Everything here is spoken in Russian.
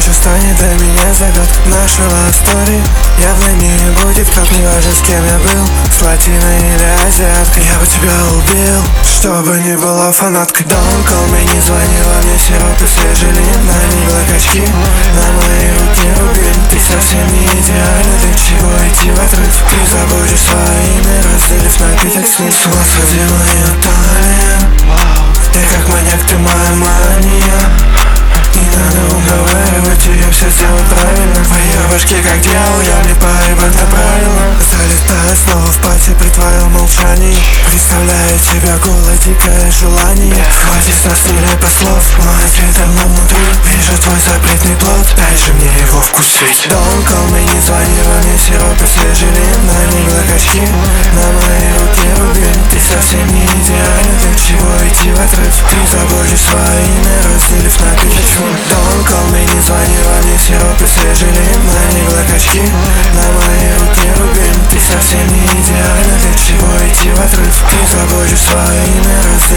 что станет для меня загад. Наша love story явно не будет как. Неважно, с кем я был, с латиной или азиаткой, я бы тебя убил, чтобы не была фанаткой. Don't call me, не звонила мне, сироп и свежий лимон. На ней блокачки, на моей руке рубин. Ты совсем не идеальна, для чего идти в отрыв? Ты забудешь свое имя, разделив напиток с ним. С ума сходила ее талия, я как маньяк, ты моя мания. Не надо уговаривать ее, все сделать правильно. В ее башке как дьявол, я мне поебать на правила. Залетаю снова в пати при твоем молчании. Представляю тебя голое, дикое желание. Хватит с нас нелепо слов, мой ответ давно внутри. Вижу твой запретный плод, дай же мне его вкусить. Don't call me, не звонила мне, сироп и свежий лимон. На ней блокачки, на моей руке рубин. Ты совсем не идеальна, для чего идти в отрыв? Ты забудешь свое имя, разделив напиток. Don't call me, не звонила мне, сироп и свежий лимон. На ней блокачки, на моей руке рубин. Ты совсем не идеальна, для чего идти в отрыв? Ты забудешь свое имя,